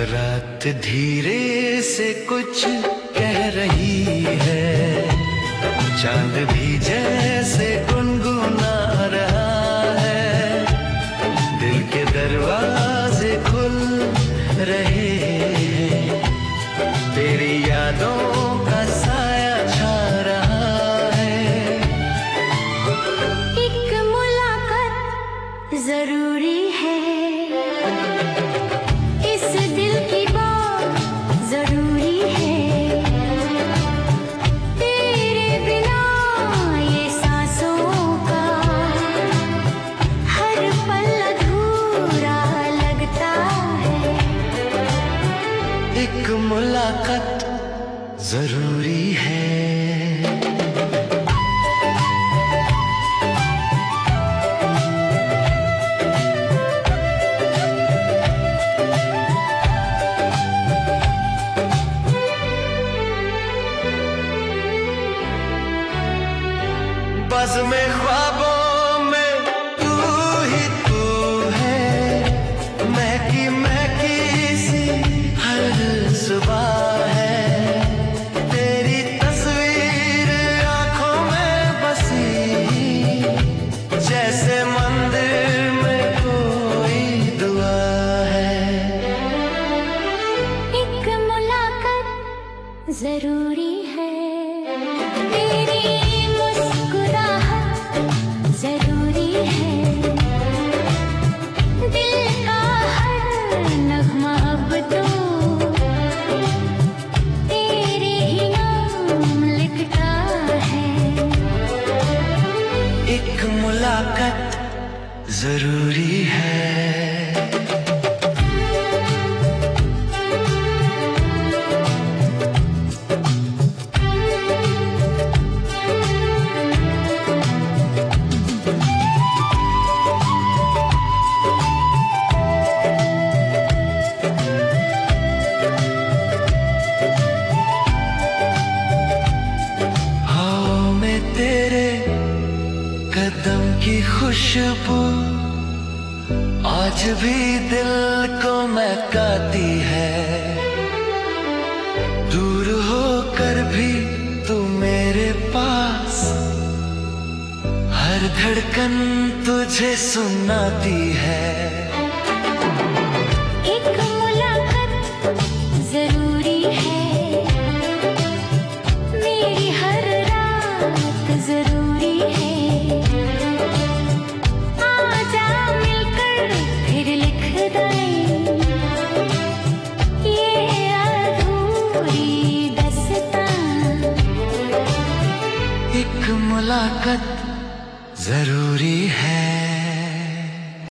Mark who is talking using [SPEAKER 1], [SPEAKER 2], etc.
[SPEAKER 1] रात धीरे से कुछ कह रही है, चांद भी जैसे गुनगुना रहा है, दिल के दरवाजे खुल रहे हैं, तेरी यादों का साया छा रहा है।
[SPEAKER 2] एक मुलाकात जरूरी है, इस दिल की बात जरूरी है, तेरे बिना ये सांसों का हर पल अधूरा लगता है।
[SPEAKER 1] एक मुलाकात जरूरी है। बज़ में ख्वाबों में तू ही तू है, महकी महकी सी हर सुबह है, तेरी तस्वीर आंखों में बसी, जैसे मंदिर में कोई दुआ है।
[SPEAKER 2] एक मुलाकात जरूरी है, तेरी मुस्कुराहट जरूरी है, दिल का हर नगमा अब तो तेरे ही नाम लिखता है।
[SPEAKER 1] एक मुलाकात जरूरी है। तेरे कदम की खुशबू आज भी दिल को महकाती है, दूर होकर भी तू मेरे पास, हर धड़कन तुझे सुनाती है।
[SPEAKER 2] एक मुलाकात जरूरी है, मेरी हर रात जरूरी है, आजा मिलकर फिर लिख दें ये अधूरी दास्तां।
[SPEAKER 1] एक मुलाकात जरूरी है।